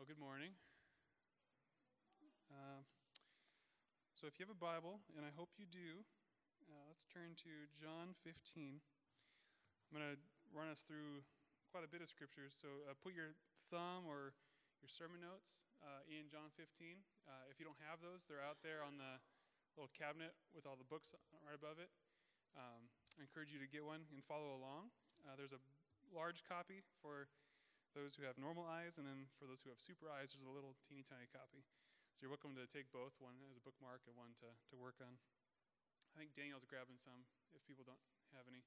Well, good morning. Uh, so, if you have a Bible, and I hope you do, let's turn to John 15. I'm going to run us through quite a bit of scriptures. So, put your thumb or your sermon notes in John 15. If you don't have those, they're out there on the little cabinet with all the books right above it. I encourage you to get one and follow along. There's a large copy for those who have normal eyes, and then for those who have super eyes, there's a little teeny tiny copy. So you're welcome to take both, one as a bookmark and one to work on. I think Daniel's grabbing some if people don't have any.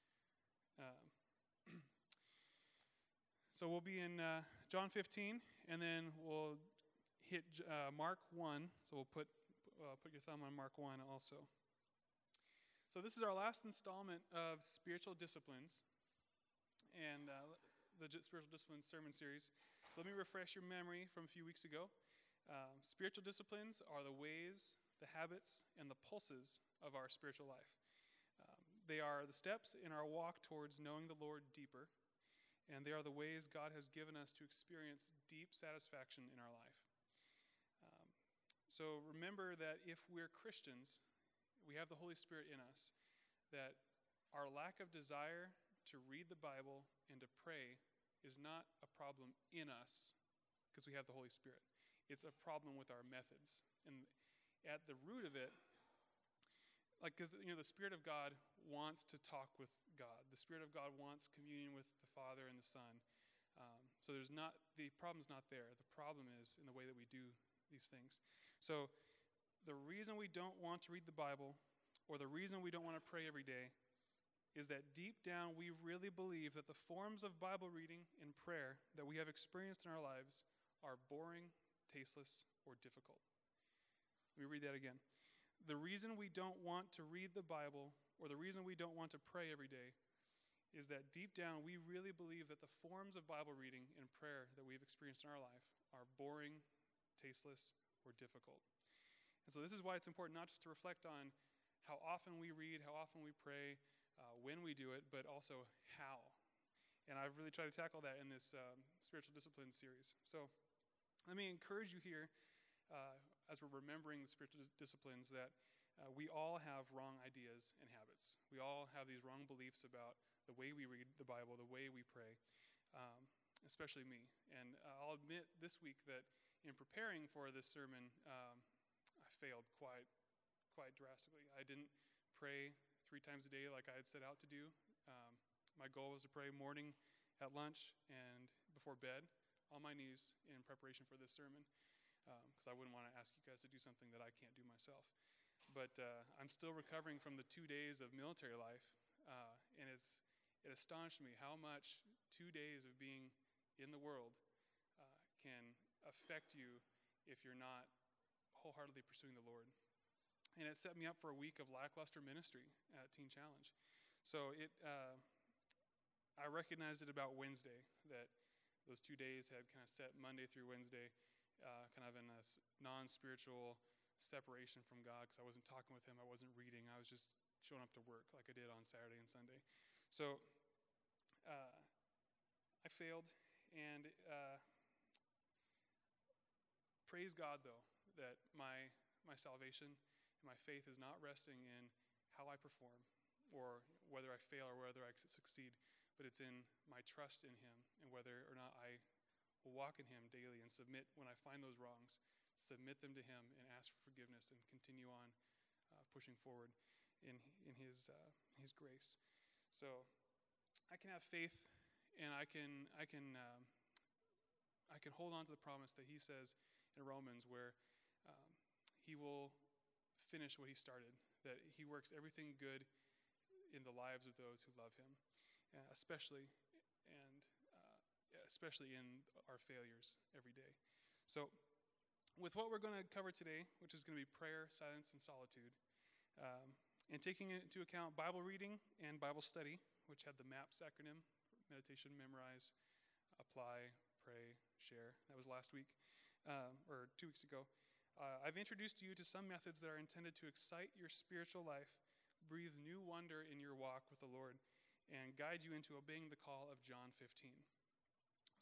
So we'll be in John 15, and then we'll hit Mark 1. So we'll put your thumb on Mark 1 also. So this is our last installment of Spiritual Disciplines, and the Spiritual Disciplines sermon series. So let me refresh your memory from a few weeks ago. Spiritual disciplines are the ways, the habits, and the pulses of our spiritual life. They are the steps in our walk towards knowing the Lord deeper, and they are the ways God has given us to experience deep satisfaction in our life. So remember that if we're Christians, we have the Holy Spirit in us, that our lack of desire to read the Bible and to pray is not a problem in us because we have the Holy Spirit. It's a problem with our methods. And at the root of it, because the Spirit of God wants to talk with God. The Spirit of God wants communion with the Father and the Son. So the problem's not there. The problem is in the way that we do these things. So the reason we don't want to read the Bible, or the reason we don't want to pray every day, is that deep down we really believe that the forms of Bible reading and prayer that we have experienced in our lives are boring, tasteless, or difficult. Let me read that again. The reason we don't want to read the Bible, or the reason we don't want to pray every day, is that deep down we really believe that the forms of Bible reading and prayer that we've experienced in our life are boring, tasteless, or difficult. And so this is why it's important not just to reflect on how often we read, how often we pray, when we do it, but also how. And I've really tried to tackle that in this spiritual disciplines series. So let me encourage you here, as we're remembering the spiritual disciplines, that we all have wrong ideas and habits. We all have these wrong beliefs about the way we read the Bible, the way we pray, especially me. And I'll admit this week that in preparing for this sermon, I failed quite drastically. I didn't pray 3 times a day like I had set out to do. My goal was to pray morning, at lunch, and before bed on my knees in preparation for this sermon, because I wouldn't want to ask you guys to do something that I can't do myself. But I'm still recovering from the 2 days of military life, and it astonished me how much 2 days of being in the world can affect you if you're not wholeheartedly pursuing the Lord. And it set me up for a week of lackluster ministry at Teen Challenge. So I recognized it about Wednesday, that those 2 days had kind of set Monday through Wednesday kind of in a non-spiritual separation from God, because I wasn't talking with him, I wasn't reading, I was just showing up to work like I did on Saturday and Sunday. So I failed, and praise God, though, that my salvation and my faith is not resting in how I perform or whether I fail or whether I succeed, but it's in my trust in him and whether or not I will walk in him daily and submit when I find those wrongs, submit them to him and ask for forgiveness and continue on pushing forward in his grace. So I can have faith, and I can hold on to the promise that he says in Romans, where he will finish what he started, that he works everything good in the lives of those who love him, especially in our failures every day. So with what we're going to cover today, which is going to be prayer, silence, and solitude, and taking into account Bible reading and Bible study, which had the MAPS acronym: meditation, memorize, apply, pray, share. That was last week, or 2 weeks ago. I've introduced you to some methods that are intended to excite your spiritual life, breathe new wonder in your walk with the Lord, and guide you into obeying the call of John 15.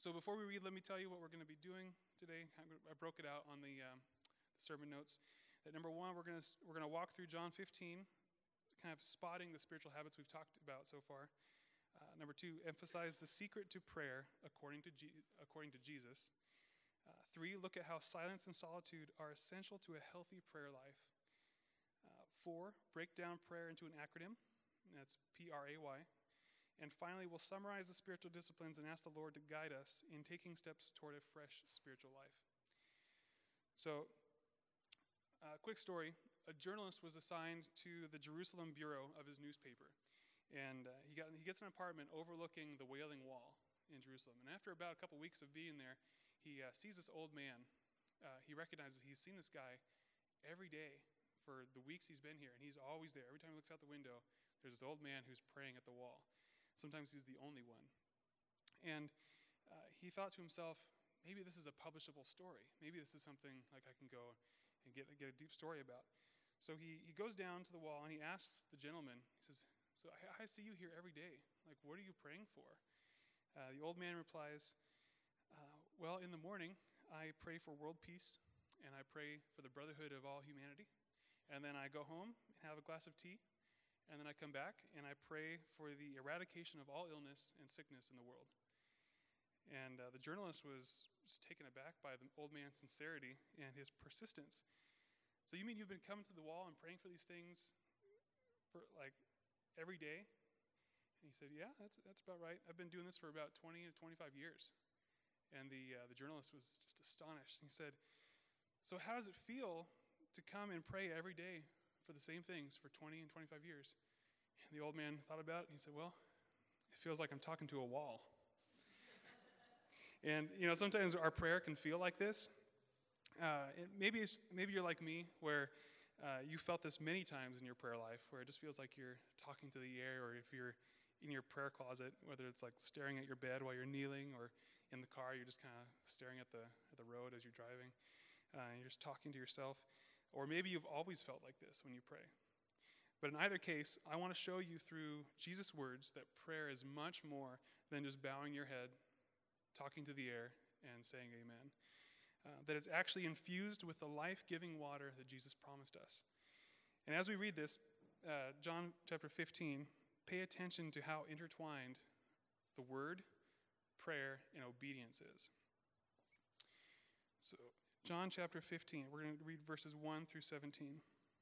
So before we read, let me tell you what we're going to be doing today. I broke it out on the sermon notes. That number one, we're going to walk through John 15, kind of spotting the spiritual habits we've talked about so far. Number two, emphasize the secret to prayer according to Jesus. 3, look at how silence and solitude are essential to a healthy prayer life. 4, break down prayer into an acronym. That's PRAY. And finally, we'll summarize the spiritual disciplines and ask the Lord to guide us in taking steps toward a fresh spiritual life. So, quick story. A journalist was assigned to the Jerusalem bureau of his newspaper. And he gets an apartment overlooking the Wailing Wall in Jerusalem. And after about a couple weeks of being there, he sees this old man. He recognizes he's seen this guy every day for the weeks he's been here, and he's always there. Every time he looks out the window, there's this old man who's praying at the wall. Sometimes he's the only one. And he thought to himself, maybe this is a publishable story. Maybe this is something like I can go and get a deep story about. So he goes down to the wall, and he asks the gentleman, he says, so I see you here every day. Like, what are you praying for? The old man replies, well, in the morning, I pray for world peace, and I pray for the brotherhood of all humanity. And then I go home and have a glass of tea, and then I come back, and I pray for the eradication of all illness and sickness in the world. And the journalist was taken aback by the old man's sincerity and his persistence. So you mean you've been coming to the wall and praying for these things for, like, every day? And he said, yeah, that's about right. I've been doing this for about 20 to 25 years. And the journalist was just astonished. He said, so how does it feel to come and pray every day for the same things for 20 and 25 years? And the old man thought about it, and he said, well, it feels like I'm talking to a wall. And, sometimes our prayer can feel like this. Maybe you're like me, where you felt this many times in your prayer life, where it just feels like you're talking to the air, or if you're in your prayer closet, whether it's like staring at your bed while you're kneeling, or in the car, you're just kind of staring at the road as you're driving, and you're just talking to yourself. Or maybe you've always felt like this when you pray. But in either case, I want to show you through Jesus' words that prayer is much more than just bowing your head, talking to the air, and saying amen. That it's actually infused with the life-giving water that Jesus promised us. And as we read this, John chapter 15, pay attention to how intertwined the word, prayer, and obedience is. So, John chapter 15, we're going to read verses 1 through 17.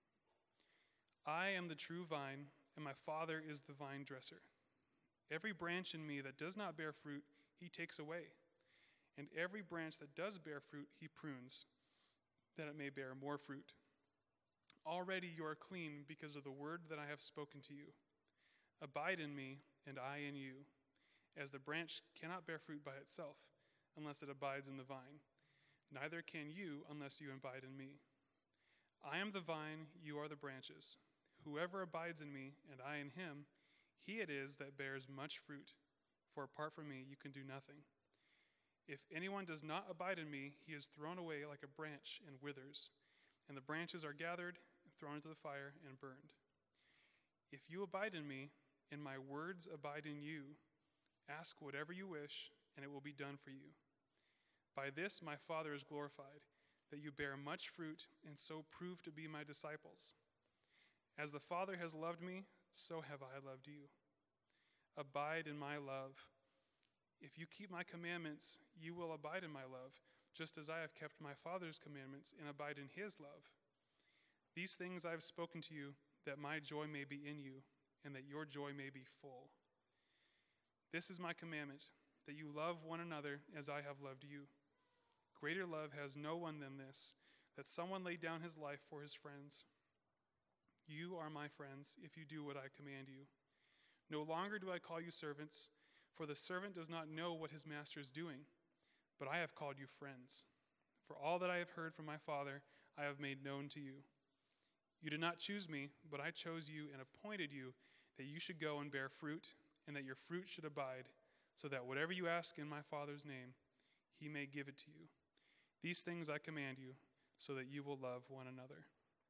I am the true vine, and my Father is the vine dresser. Every branch in me that does not bear fruit, he takes away. And every branch that does bear fruit, he prunes, that it may bear more fruit. Already you are clean because of the word that I have spoken to you. Abide in me, and I in you, as the branch cannot bear fruit by itself, unless it abides in the vine. Neither can you unless you abide in me. I am the vine, you are the branches. Whoever abides in me, and I in him, he it is that bears much fruit, for apart from me you can do nothing. If anyone does not abide in me, he is thrown away like a branch and withers, and the branches are gathered and thrown into the fire and burned. If you abide in me, and my words abide in you, ask whatever you wish, and it will be done for you. By this my Father is glorified, that you bear much fruit, and so prove to be my disciples. As the Father has loved me, so have I loved you. Abide in my love. If you keep my commandments, you will abide in my love, just as I have kept my Father's commandments and abide in his love. These things I have spoken to you, that my joy may be in you, and that your joy may be full. This is my commandment, that you love one another as I have loved you. Greater love has no one than this, that someone lay down his life for his friends. You are my friends if you do what I command you. No longer do I call you servants, for the servant does not know what his master is doing, but I have called you friends. For all that I have heard from my Father, I have made known to you. You did not choose me, but I chose you and appointed you that you should go and bear fruit, and that your fruit should abide, so that whatever you ask in my Father's name, he may give it to you. These things I command you, so that you will love one another.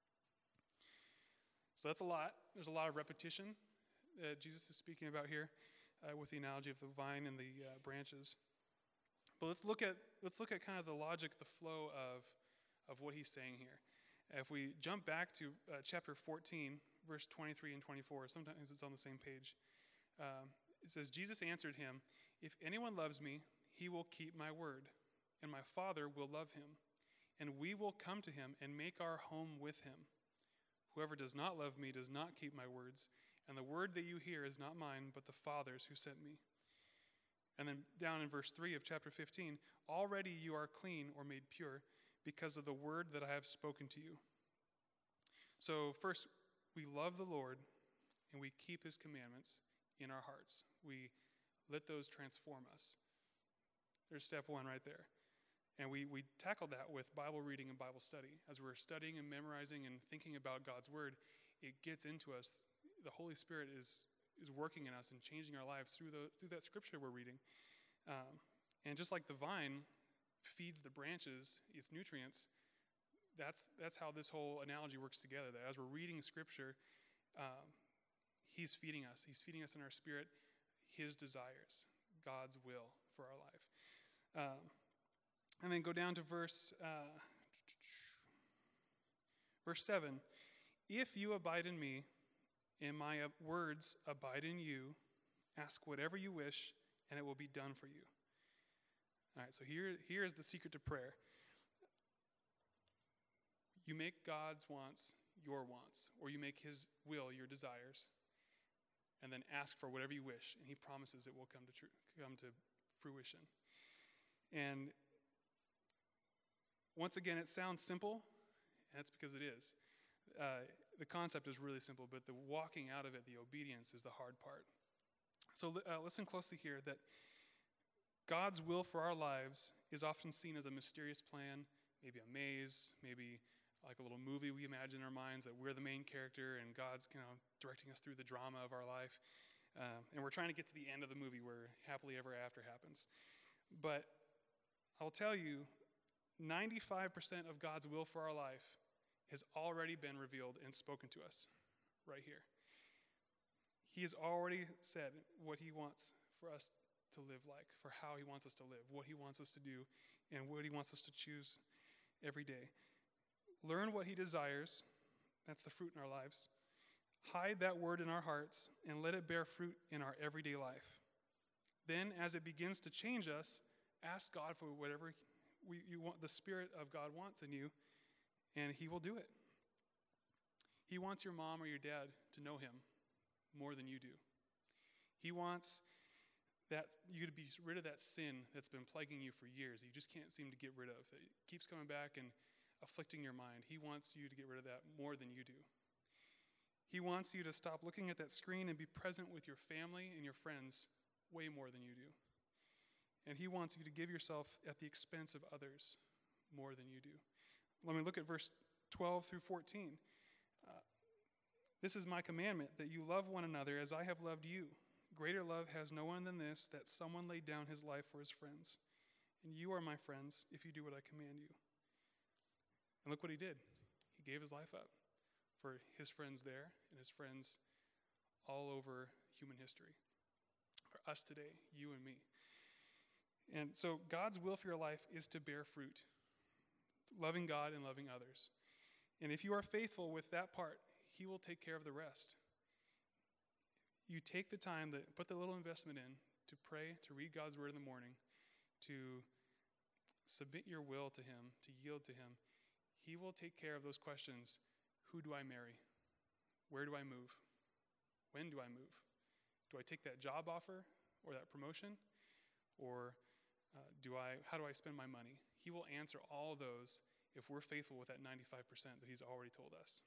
So that's a lot. There's a lot of repetition that Jesus is speaking about here with the analogy of the vine and the branches. But let's look at kind of the logic, the flow of what he's saying here. If we jump back to chapter 14, verse 23 and 24, sometimes it's on the same page. It says, Jesus answered him, "If anyone loves me, he will keep my word, and my Father will love him, and we will come to him and make our home with him. Whoever does not love me does not keep my words, and the word that you hear is not mine, but the Father's who sent me." And then down in verse 3 of chapter 15, "Already you are clean or made pure because of the word that I have spoken to you." So first, we love the Lord, and we keep his commandments in our hearts. We let those transform us. There's step one right there. And we tackle that with Bible reading and Bible study. As we're studying and memorizing and thinking about God's word, it gets into us. The Holy Spirit is working in us and changing our lives through that scripture we're reading. And just like the vine feeds the branches its nutrients, that's how this whole analogy works together. That as we're reading scripture, he's feeding us. He's feeding us in our spirit his desires, God's will for our life. And then go down to verse 7. "If you abide in me, and my words abide in you, ask whatever you wish, and it will be done for you." All right, so here is the secret to prayer. You make God's wants your wants, or you make his will your desires, and then ask for whatever you wish, and he promises it will come to fruition. And once again, it sounds simple, and that's because it is. The concept is really simple, but the walking out of it, the obedience, is the hard part. So listen closely here, that God's will for our lives is often seen as a mysterious plan, maybe a maze, maybe like a little movie we imagine in our minds that we're the main character and God's directing us through the drama of our life. And we're trying to get to the end of the movie where happily ever after happens. But I'll tell you, 95% of God's will for our life has already been revealed and spoken to us right here. He has already said what he wants for us to live like, for how he wants us to live, what he wants us to do, and what he wants us to choose every day. Learn what he desires. That's the fruit in our lives. Hide that word in our hearts and let it bear fruit in our everyday life. Then, as it begins to change us, ask God for whatever you want, the Spirit of God wants in you, and he will do it. He wants your mom or your dad to know him more than you do. He wants that you to be rid of that sin that's been plaguing you for years, that you just can't seem to get rid of, that keeps coming back and afflicting your mind. He wants you to get rid of that more than you do. He wants you to stop looking at that screen and be present with your family and your friends way more than you do. And he wants you to give yourself at the expense of others more than you do. Let me look at verse 12 through 14. "This is my commandment, that you love one another as I have loved you. Greater love has no one than this, that someone laid down his life for his friends. And you are my friends if you do what I command you." And look what he did. He gave his life up for his friends there and his friends all over human history. For us today, you and me. And so God's will for your life is to bear fruit, loving God and loving others. And if you are faithful with that part, he will take care of the rest. You take the time to put the little investment in to pray, to read God's word in the morning, to submit your will to him, to yield to him. He will take care of those questions. Who do I marry? Where do I move? When do I move? Do I take that job offer or that promotion? Or how do I spend my money? He will answer all those if we're faithful with that 95% that he's already told us.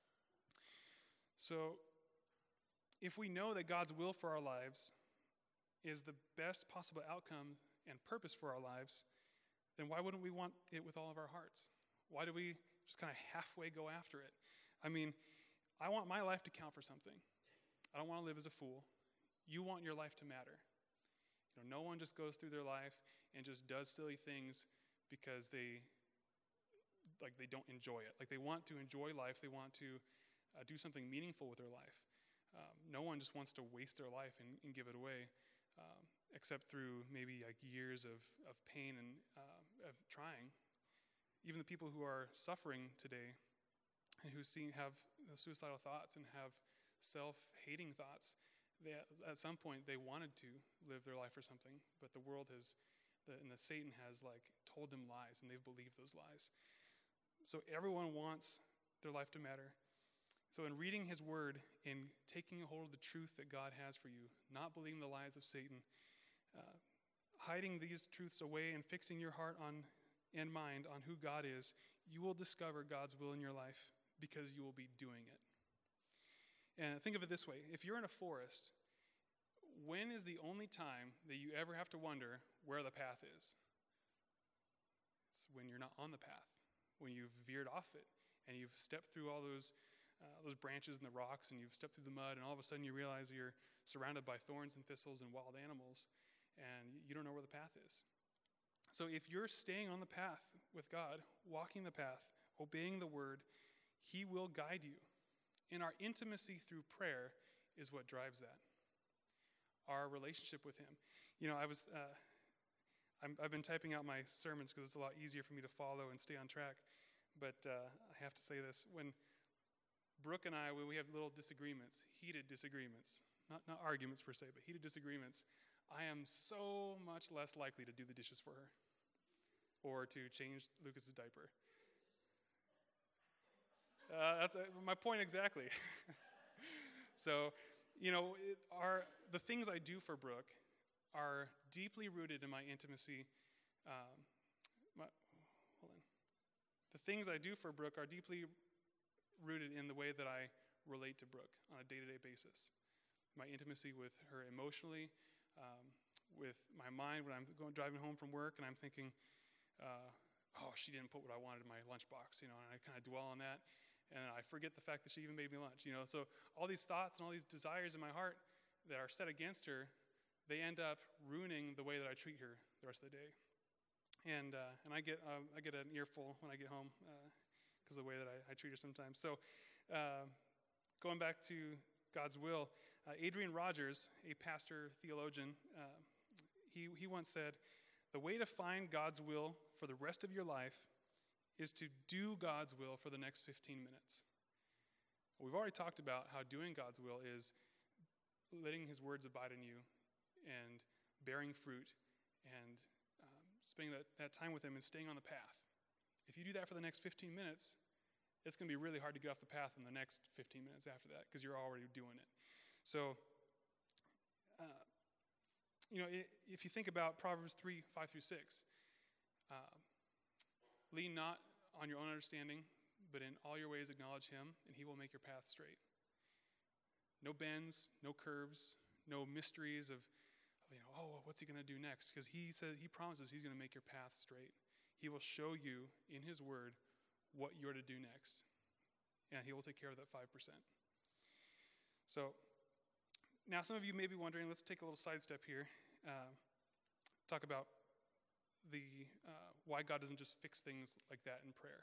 So if we know that God's will for our lives is the best possible outcome and purpose for our lives, then why wouldn't we want it with all of our hearts? Why do we just kind of halfway go after it? I mean, I want my life to count for something. I don't want to live as a fool. You want your life to matter. No one just goes through their life and just does silly things because they don't enjoy it. Like, they want to enjoy life. They want to do something meaningful with their life. No one just wants to waste their life and give it away. except through maybe like years of pain and of trying. Even the people who are suffering today and who have suicidal thoughts and have self-hating thoughts, at some point they wanted to live their life for something, but the world and the Satan has like told them lies, and they've believed those lies. So everyone wants their life to matter. So in reading his word and taking a hold of the truth that God has for you, not believing the lies of Satan, hiding these truths away and fixing your heart and mind on who God is, you will discover God's will in your life because you will be doing it. And think of it this way. If you're in a forest, when is the only time that you ever have to wonder where the path is? It's when you're not on the path, when you've veered off it, and you've stepped through all those branches and the rocks, and you've stepped through the mud, and all of a sudden you realize you're surrounded by thorns and thistles and wild animals, and you don't know where the path is. So if you're staying on the path with God, walking the path, obeying the word, he will guide you. And our intimacy through prayer is what drives that. Our relationship with him. You know, I've been typing out my sermons because it's a lot easier for me to follow and stay on track. But I have to say this. When Brooke and I, when we have little disagreements, heated disagreements, not arguments per se, but heated disagreements, I am so much less likely to do the dishes for her or to change Lucas's diaper. That's my point exactly. So, you know, the things I do for Brooke are deeply rooted in my intimacy. The things I do for Brooke are deeply rooted in the way that I relate to Brooke on a day-to-day basis. My intimacy with her emotionally, with my mind when I'm driving home from work and I'm thinking, she didn't put what I wanted in my lunchbox, you know, and I kind of dwell on that. And I forget the fact that she even made me lunch, you know. So all these thoughts and all these desires in my heart that are set against her, they end up ruining the way that I treat her the rest of the day. And I get an earful when I get home because of the way that I treat her sometimes. So going back to God's will, Adrian Rogers, a pastor theologian, he once said, "The way to find God's will for the rest of your life is to do God's will for the next 15 minutes." We've already talked about how doing God's will is letting his words abide in you and bearing fruit and spending that time with him and staying on the path. If you do that for the next 15 minutes, it's going to be really hard to get off the path in the next 15 minutes after that because you're already doing it. So, you know, if you think about Proverbs 3:5-6, lean not on your own understanding, but in all your ways acknowledge him, and he will make your path straight. No bends, no curves, no mysteries of what's he going to do next? Because he promises he's going to make your path straight. He will show you in his word what you're to do next, and he will take care of that 5%. So now some of you may be wondering, let's take a little sidestep here, talk about why God doesn't just fix things like that in prayer.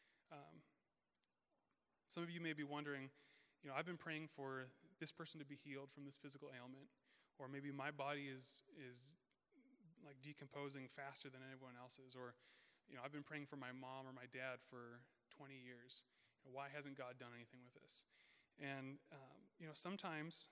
Some of you may be wondering, you know, I've been praying for this person to be healed from this physical ailment, or maybe my body is like decomposing faster than anyone else's, or you know, I've been praying for my mom or my dad for 20 years. You know, why hasn't God done anything with this? And you know, sometimes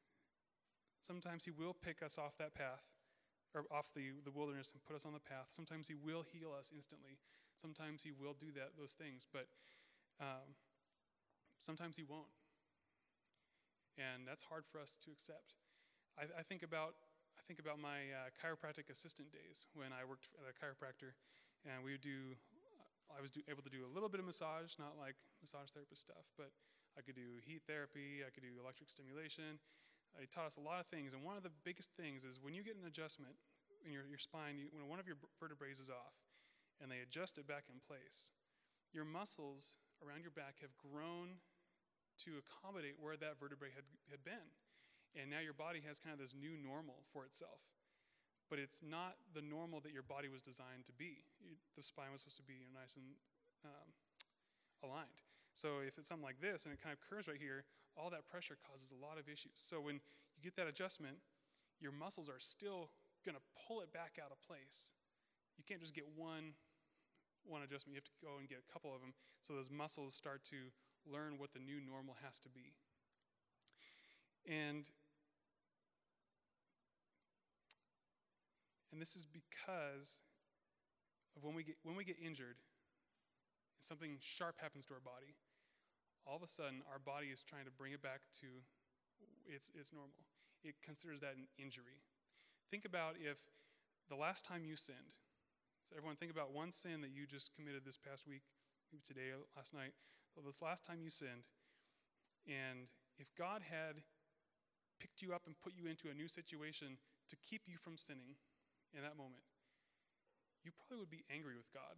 he will pick us off that path, or off the wilderness and put us on the path. Sometimes he will heal us instantly. Sometimes he will do those things, but sometimes he won't. And that's hard for us to accept. I think about my chiropractic assistant days when I worked at a chiropractor, and I was able to do a little bit of massage, not like massage therapist stuff, but I could do heat therapy, I could do electric stimulation. He taught us a lot of things, and one of the biggest things is when you get an adjustment in your spine, when one of your vertebrae is off, and they adjust it back in place, your muscles around your back have grown to accommodate where that vertebrae had been. And now your body has kind of this new normal for itself. But it's not the normal that your body was designed to be. The spine was supposed to be nice and aligned. So if it's something like this and it kind of curves right here, all that pressure causes a lot of issues. So when you get that adjustment, your muscles are still going to pull it back out of place. You can't just get one adjustment. You have to go and get a couple of them so those muscles start to learn what the new normal has to be. And this is because of when we get injured and something sharp happens to our body, all of a sudden our body is trying to bring it back to its normal. It considers that an injury. Think about if the last time you sinned, so everyone think about one sin that you just committed this past week, maybe today or last night, well, this last time you sinned, and if God had picked you up and put you into a new situation to keep you from sinning in that moment, you probably would be angry with God.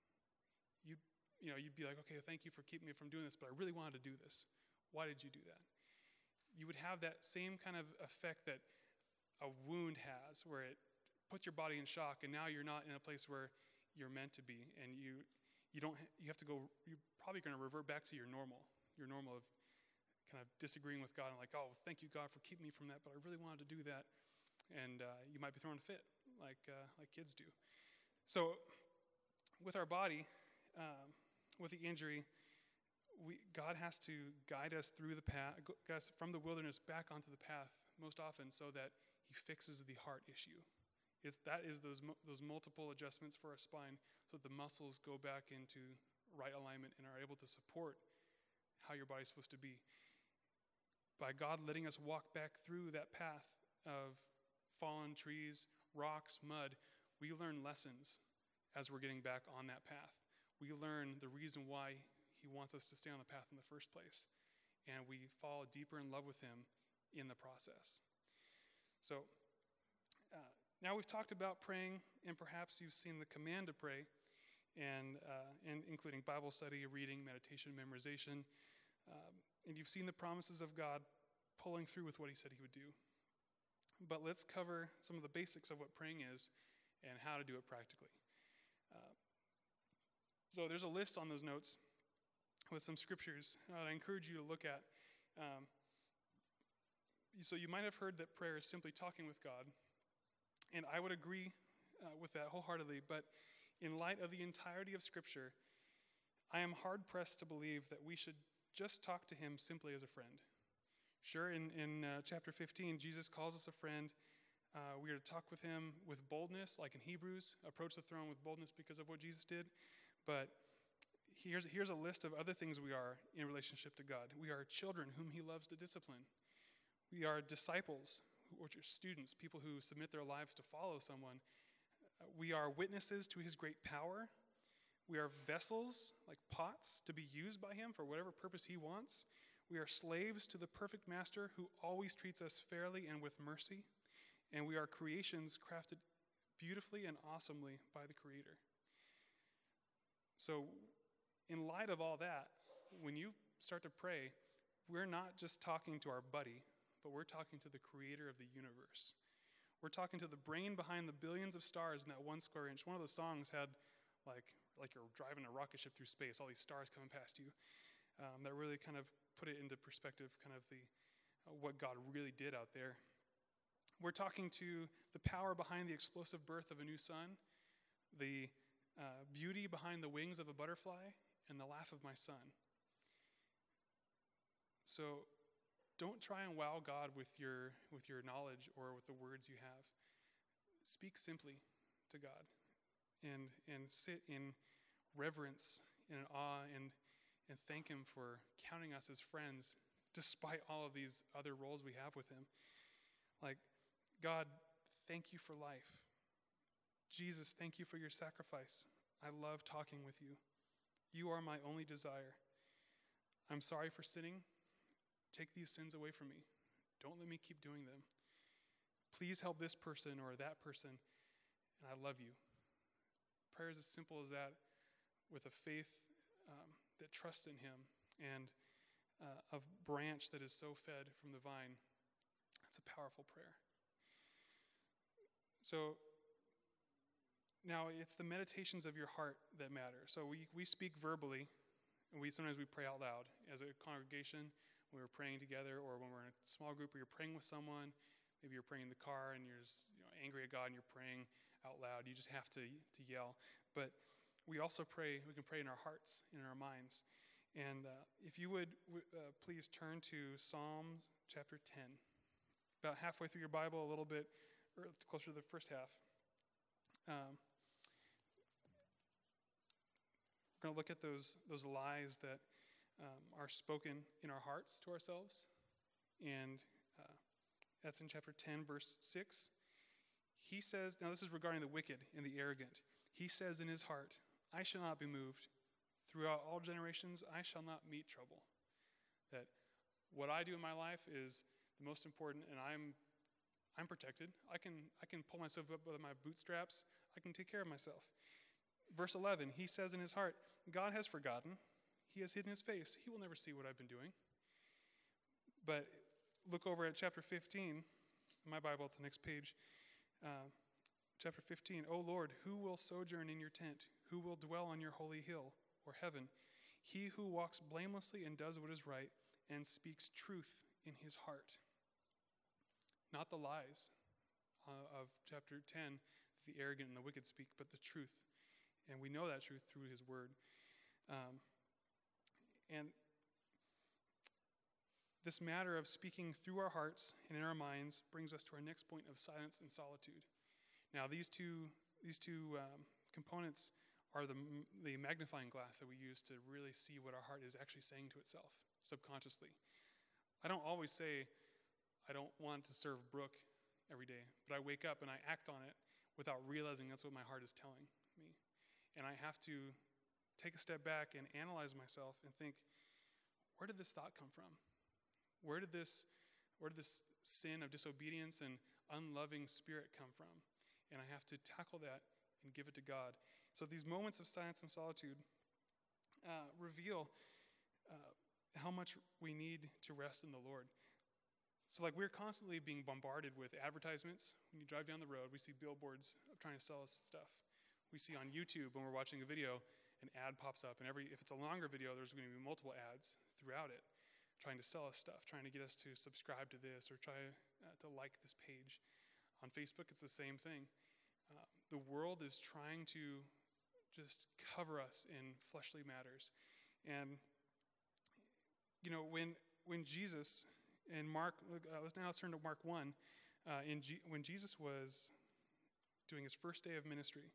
You'd be like, okay, thank you for keeping me from doing this, but I really wanted to do this. Why did you do that? You would have that same kind of effect that a wound has, where it puts your body in shock, and now you're not in a place where you're meant to be, and you're probably going to revert back to your normal of kind of disagreeing with God and like, oh, thank you, God, for keeping me from that, but I really wanted to do that. And you might be throwing a fit like kids do. So with our body, with the injury, God has to guide us through the path, guide us from the wilderness back onto the path most often so that he fixes the heart issue. That is those multiple adjustments for our spine so that the muscles go back into right alignment and are able to support how your body's supposed to be. By God letting us walk back through that path of fallen trees, rocks, mud, we learn lessons as we're getting back on that path. We learn the reason why he wants us to stay on the path in the first place. And we fall deeper in love with him in the process. So now we've talked about praying, and perhaps you've seen the command to pray, and including Bible study, reading, meditation, memorization. And you've seen the promises of God pulling through with what he said he would do. But let's cover some of the basics of what praying is and how to do it practically. So there's a list on those notes with some scriptures that I encourage you to look at. So you might have heard that prayer is simply talking with God, and I would agree with that wholeheartedly, but in light of the entirety of Scripture, I am hard-pressed to believe that we should just talk to him simply as a friend. Sure, in chapter 15, Jesus calls us a friend. We are to talk with him with boldness, like in Hebrews, approach the throne with boldness because of what Jesus did. But here's a list of other things we are in relationship to God. We are children whom he loves to discipline. We are disciples, which are students, people who submit their lives to follow someone. We are witnesses to his great power. We are vessels, like pots, to be used by him for whatever purpose he wants. We are slaves to the perfect master who always treats us fairly and with mercy. And we are creations crafted beautifully and awesomely by the Creator. So, in light of all that, when you start to pray, we're not just talking to our buddy, but we're talking to the Creator of the universe. We're talking to the brain behind the billions of stars in that 1 square inch. One of those songs had like you're driving a rocket ship through space, all these stars coming past you. That really kind of put it into perspective, kind of what God really did out there. We're talking to the power behind the explosive birth of a new son, the beauty behind the wings of a butterfly, and the laugh of my son. So don't try and wow God with your knowledge or with the words you have. Speak simply to God and sit in reverence and in awe and thank him for counting us as friends despite all of these other roles we have with him. Like, God, thank you for life. Jesus, thank you for your sacrifice. I love talking with you. You are my only desire. I'm sorry for sinning. Take these sins away from me. Don't let me keep doing them. Please help this person or that person, and I love you. Prayer is as simple as that, with a faith that trusts in him and a branch that is so fed from the vine. It's a powerful prayer. So now it's the meditations of your heart that matter. So we speak verbally, and sometimes we pray out loud as a congregation when we're praying together, or when we're in a small group where you're praying with someone. Maybe you're praying in the car and you're just angry at God and you're praying out loud. You just have to yell. But we also pray, we can pray in our hearts, in our minds. And if you would please turn to Psalm chapter 10. About halfway through your Bible, a little bit closer to the first half. We're going to look at those lies that are spoken in our hearts to ourselves. And that's in chapter 10, verse 6. He says, now this is regarding the wicked and the arrogant. He says in his heart, I shall not be moved. Throughout all generations, I shall not meet trouble. That what I do in my life is the most important, and I'm protected. I can pull myself up with my bootstraps. I can take care of myself. Verse 11, he says in his heart, God has forgotten. He has hidden his face. He will never see what I've been doing. But look over at chapter 15. In my Bible, it's the next page. Chapter 15, O Lord, who will sojourn in your tent? Who will dwell on your holy hill or heaven? He who walks blamelessly and does what is right and speaks truth in his heart. Not the lies of chapter 10, the arrogant and the wicked speak, but the truth. And we know that truth through his word. And this matter of speaking through our hearts and in our minds brings us to our next point of silence and solitude. Now, these two components are the magnifying glass that we use to really see what our heart is actually saying to itself subconsciously. I don't always say, I don't want to serve Brooke every day, but I wake up and I act on it without realizing that's what my heart is telling me. And I have to take a step back and analyze myself and think, where did this thought come from? Where did this sin of disobedience and unloving spirit come from? And I have to tackle that and give it to God. So these moments of silence and solitude reveal how much we need to rest in the Lord. So we're constantly being bombarded with advertisements. When you drive down the road, we see billboards of trying to sell us stuff. We see on YouTube when we're watching a video, an ad pops up, and if it's a longer video, there's going to be multiple ads throughout it, trying to sell us stuff, trying to get us to subscribe to this or try to like this page. On Facebook, it's the same thing. The world is trying to just cover us in fleshly matters. And, when Jesus, in Mark, let's turn to Mark 1, when Jesus was doing his first day of ministry.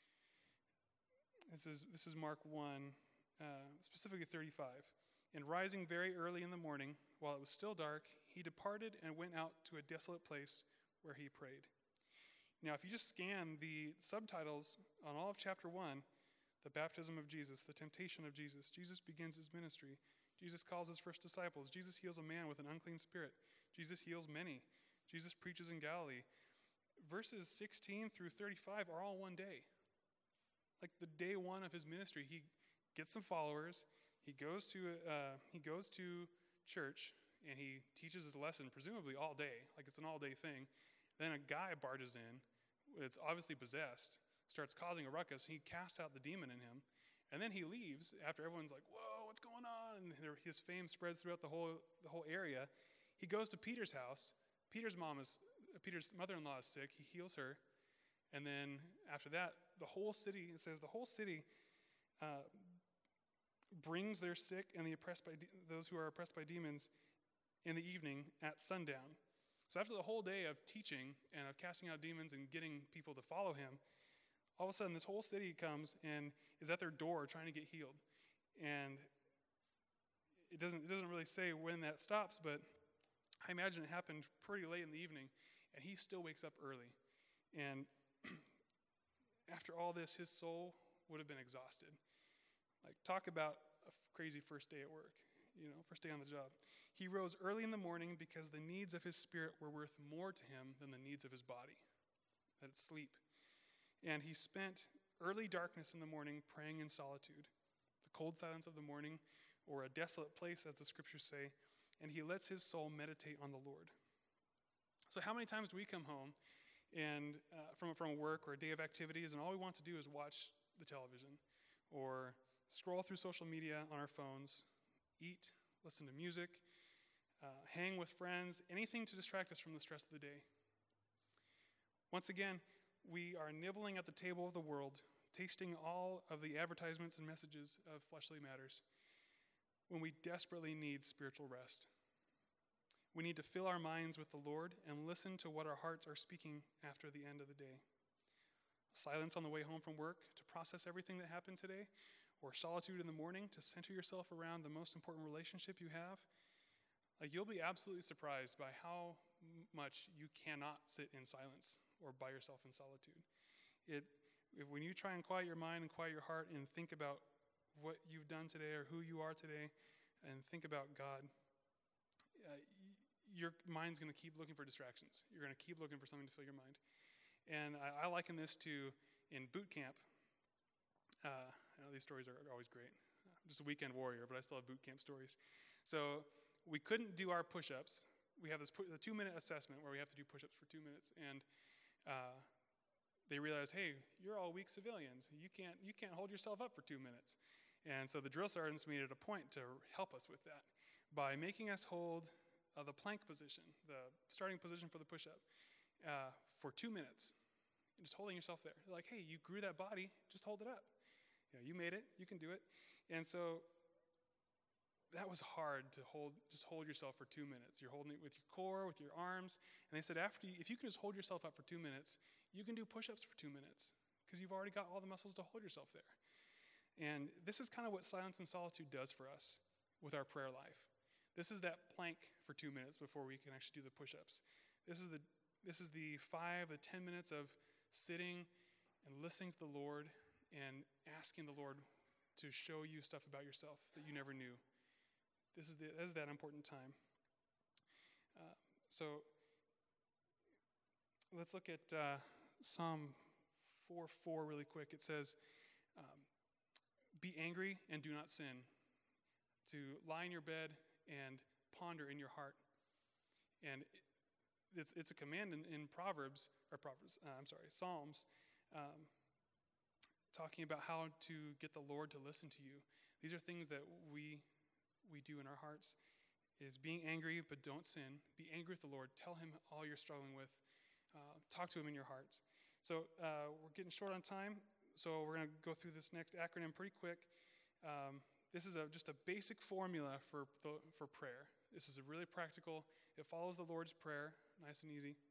This is Mark 1, specifically 35. And rising very early in the morning, while it was still dark, he departed and went out to a desolate place where he prayed. Now, if you just scan the subtitles on all of chapter 1, the baptism of Jesus, the temptation of Jesus, Jesus begins his ministry. Jesus calls his first disciples. Jesus heals a man with an unclean spirit. Jesus heals many. Jesus preaches in Galilee. Verses 16 through 35 are all one day. Like the day one of his ministry, he gets some followers. He goes to church and he teaches his lesson, presumably all day, like it's an all-day thing. Then a guy barges in, it's obviously possessed, starts causing a ruckus. He casts out the demon in him, and then he leaves after everyone's like, "Whoa, what's going on?" And his fame spreads throughout the whole area. He goes to Peter's house. Peter's mother-in-law is sick. He heals her, and then after that, the whole city brings their sick and those who are oppressed by demons in the evening at sundown. So after the whole day of teaching and of casting out demons and getting people to follow him, all of a sudden this whole city comes and is at their door trying to get healed. And it doesn't really say when that stops, but I imagine it happened pretty late in the evening, and he still wakes up early. And after all this, his soul would have been exhausted. Talk about a crazy first day at work, first day on the job. He rose early in the morning because the needs of his spirit were worth more to him than the needs of his body, that it's sleep. And he spent early darkness in the morning praying in solitude, the cold silence of the morning, or a desolate place, as the scriptures say, and he lets his soul meditate on the Lord. So how many times do we come home and from work or a day of activities, and all we want to do is watch the television or scroll through social media on our phones, eat, listen to music, hang with friends, anything to distract us from the stress of the day? Once again, we are nibbling at the table of the world, tasting all of the advertisements and messages of fleshly matters, when we desperately need spiritual rest. We need to fill our minds with the Lord and listen to what our hearts are speaking after the end of the day. Silence on the way home from work to process everything that happened today, or solitude in the morning to center yourself around the most important relationship you have. You'll be absolutely surprised by how much you cannot sit in silence or by yourself in solitude. When you try and quiet your mind and quiet your heart and think about what you've done today or who you are today and think about God, your mind's going to keep looking for distractions. You're going to keep looking for something to fill your mind. And I liken this to in boot camp. I know these stories are always great. I'm just a weekend warrior, but I still have boot camp stories. So we couldn't do our push-ups. We have the 2-minute assessment where we have to do push-ups for 2 minutes. And they realized, hey, you're all weak civilians. You can't hold yourself up for 2 minutes. And so the drill sergeants made it a point to help us with that by making us hold the plank position, the starting position for the push-up, for 2 minutes. Just holding yourself there. They're like, hey, you grew that body, just hold it up. You made it, you can do it. And so that was hard to just hold yourself for 2 minutes. You're holding it with your core, with your arms. And they said, if you can just hold yourself up for 2 minutes, you can do push-ups for 2 minutes because you've already got all the muscles to hold yourself there. And this is kind of what silence and solitude does for us with our prayer life. This is that plank for 2 minutes before we can actually do the push-ups. This is the 5 to 10 minutes of sitting and listening to the Lord and asking the Lord to show you stuff about yourself that you never knew. This is that important time. So let's look at Psalm 4:4 really quick. It says, be angry and do not sin. To lie in your bed and ponder in your heart. And it's a command in Psalms, talking about how to get the Lord to listen to you. These are things that we do in our hearts, is being angry, but don't sin. Be angry with the Lord. Tell him all you're struggling with. Talk to him in your hearts. So we're getting short on time, so we're going to go through this next acronym pretty quick. This is just a basic formula for prayer. This is a really practical. It follows the Lord's Prayer, nice and easy.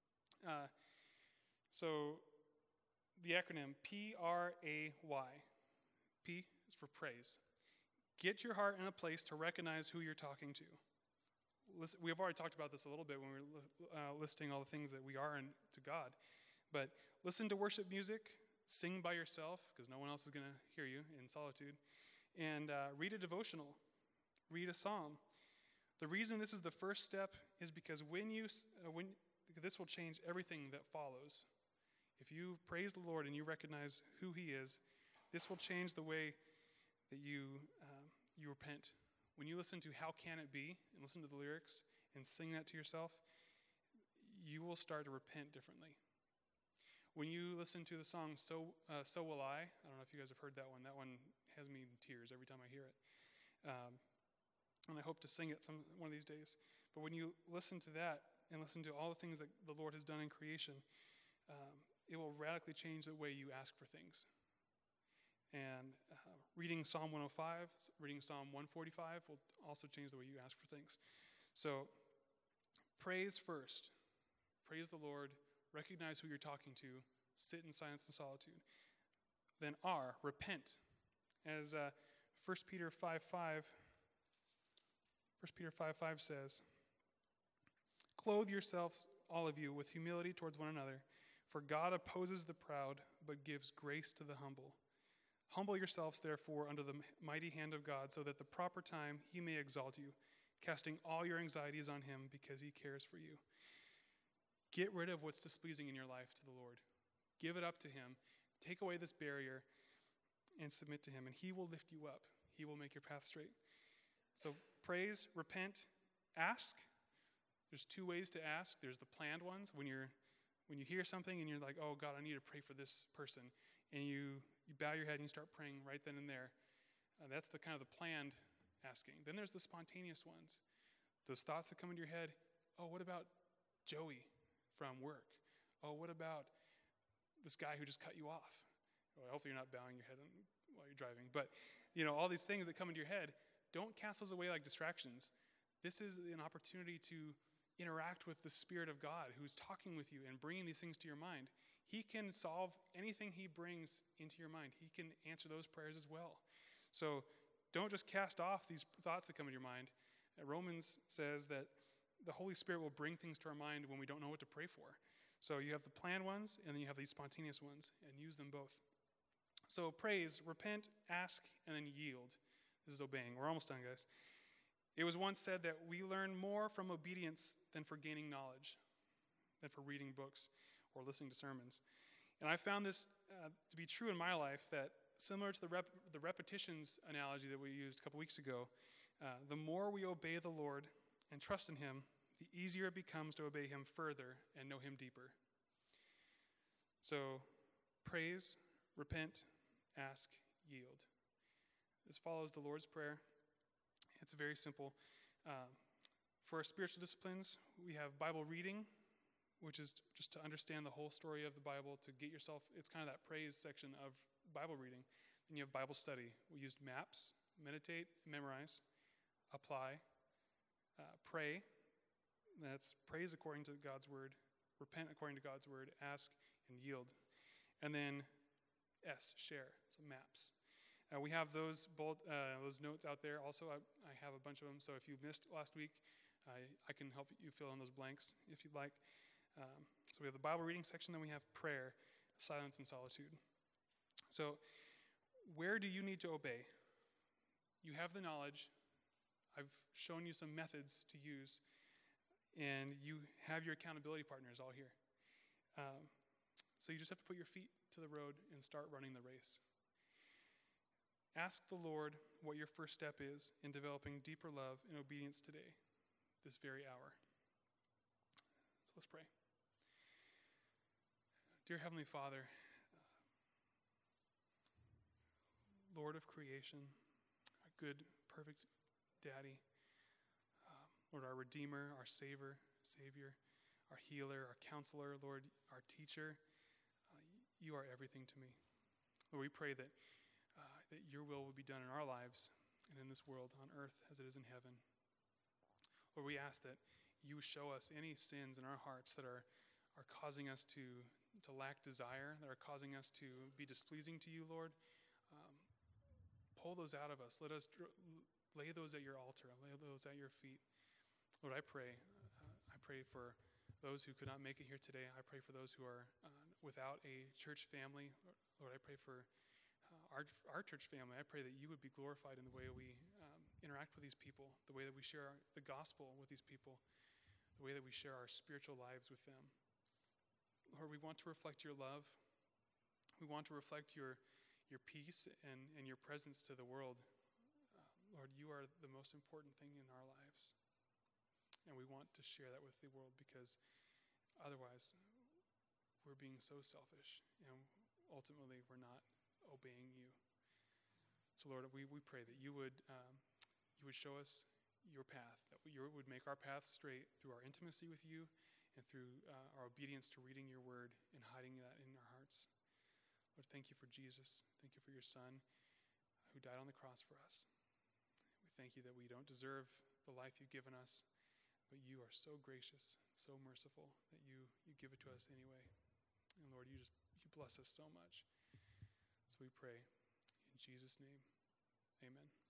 So the acronym PRAY. P is for praise. Get your heart in a place to recognize who you're talking to. We have already talked about this a little bit when we were listing all the things that we are to God. But listen to worship music, sing by yourself, because no one else is going to hear you in solitude, and read a devotional, read a psalm. The reason this is the first step is because this will change everything that follows. If you praise the Lord and you recognize who he is, this will change the way that you repent. When you listen to How Can It Be and listen to the lyrics and sing that to yourself, you will start to repent differently. When you listen to the song So Will I don't know if you guys have heard that one. That one has me in tears every time I hear it. And I hope to sing it one of these days. But when you listen to that and listen to all the things that the Lord has done in creation, it will radically change the way you ask for things. And reading Psalm 105, reading Psalm 145 will also change the way you ask for things. So praise first. Praise the Lord. Recognize who you're talking to. Sit in silence and solitude. Then R, repent. As 1 Peter 5:5 says, clothe yourselves, all of you, with humility towards one another, for God opposes the proud, but gives grace to the humble. Humble yourselves, therefore, under the mighty hand of God, so that at the proper time he may exalt you, casting all your anxieties on him because he cares for you. Get rid of what's displeasing in your life to the Lord. Give it up to him. Take away this barrier and submit to him, and he will lift you up. He will make your path straight. So praise, repent, ask. There's 2 ways to ask. There's the planned ones, when you hear something and you're like, oh God, I need to pray for this person, and you bow your head and you start praying right then and there. That's the kind of the planned asking. Then there's the spontaneous ones. Those thoughts that come into your head, oh, what about Joey from work? Oh, what about this guy who just cut you off? Well, hopefully you're not bowing your head while you're driving. But, all these things that come into your head, don't cast those away like distractions. This is an opportunity to interact with the Spirit of God who's talking with you and bringing these things to your mind. He can solve anything he brings into your mind. He can answer those prayers as well. So don't just cast off these thoughts that come into your mind. Romans says that the Holy Spirit will bring things to our mind when we don't know what to pray for. So you have the planned ones, and then you have these spontaneous ones, and use them both. So praise, repent, ask, and then yield. This is obeying. We're almost done, guys. It was once said that we learn more from obedience than for gaining knowledge, than for reading books or listening to sermons. And I found this to be true in my life, that similar to the repetitions analogy that we used a couple weeks ago, the more we obey the Lord and trust in him, the easier it becomes to obey him further and know him deeper. So praise, repent, ask, yield. This follows the Lord's Prayer. It's very simple. For our spiritual disciplines, we have Bible reading, which is just to understand the whole story of the Bible, to get yourself, it's kind of that praise section of Bible reading. Then you have Bible study. We used MAPS, meditate, memorize, apply, pray. That's praise according to God's word, repent according to God's word, ask, and yield. And then S, share, so MAPS. We have those notes out there. Also, I have a bunch of them. So if you missed last week, I can help you fill in those blanks if you'd like. So we have the Bible reading section, then we have prayer, silence, and solitude. So where do you need to obey? You have the knowledge. I've shown you some methods to use, and you have your accountability partners all here. So you just have to put your feet to the road and start running the race. Ask the Lord what your first step is in developing deeper love and obedience today, this very hour. So let's pray. Dear Heavenly Father, Lord of creation, our good, perfect Daddy, Lord, our Redeemer, our Savior, our healer, our counselor, Lord, our teacher, you are everything to me. Lord, we pray that your will be done in our lives and in this world on earth as it is in heaven. Lord, we ask that you show us any sins in our hearts that are causing us to lack desire, that are causing us to be displeasing to you, Lord. Pull those out of us. Let us lay those at your altar, lay those at your feet. Lord, I pray for those who could not make it here today. I pray for those who are without a church family. Lord, I pray for our church family. I pray that you would be glorified in the way we interact with these people, the way that we share the gospel with these people, the way that we share our spiritual lives with them. Lord, we want to reflect your love. We want to reflect your peace and your presence to the world. Lord, you are the most important thing in our lives. And we want to share that with the world, because otherwise we're being so selfish and ultimately we're not obeying you. So Lord, we pray that you would show us your path, that you would make our path straight through our intimacy with you and through our obedience to reading your word and hiding that in our hearts. Lord, thank you for Jesus. Thank you for your Son who died on the cross for us. We thank you that we don't deserve the life you've given us, but you are so gracious, so merciful that you give it to us anyway. And Lord, you bless us so much. So we pray in Jesus' name, amen.